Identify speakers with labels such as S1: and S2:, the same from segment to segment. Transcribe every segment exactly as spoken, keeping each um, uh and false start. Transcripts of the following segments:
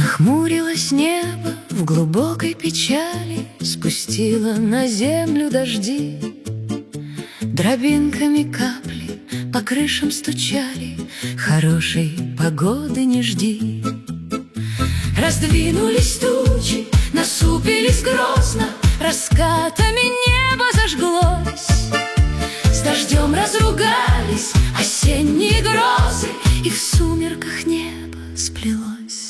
S1: Нахмурилось небо в глубокой печали, спустило на землю дожди. Дробинками капли по крышам стучали, хорошей погоды не жди. Раздвинулись тучи, насупились грозно, раскатами небо зажглось. С дождем разругались осенние грозы, и в сумерках небо сплелось.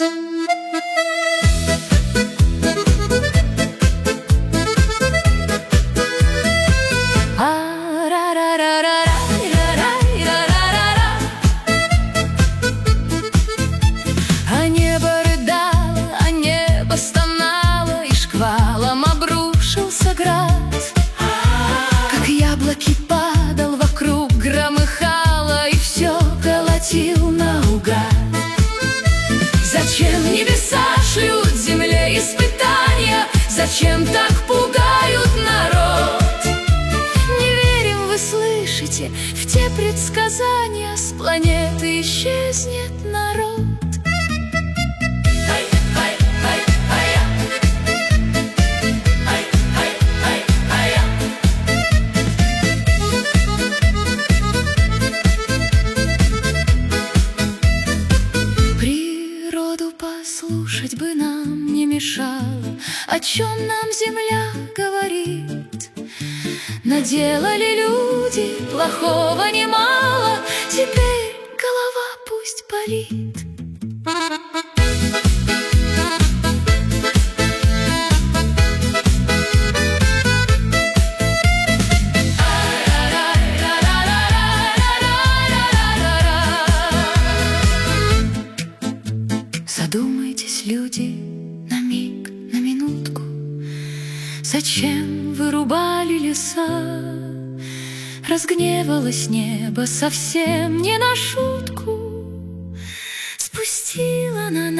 S1: А небо рыдало, а небо стонало, и шквалом обрушился град. Как яблоки падал, вокруг громыхало, и все колотил наугад. Зачем небеса шлют земле испытания? Зачем так пугают народ? Не верим, вы слышите, в те предсказания, с планеты исчезнет народ. Природу послушать бы нам не мешало, о чем нам земля говорит. Наделали люди плохого немало, теперь голова пусть болит. Задумайтесь, люди, на миг, на минутку, зачем вырубали леса? Разгневалось небо совсем не на шутку, спустило на нас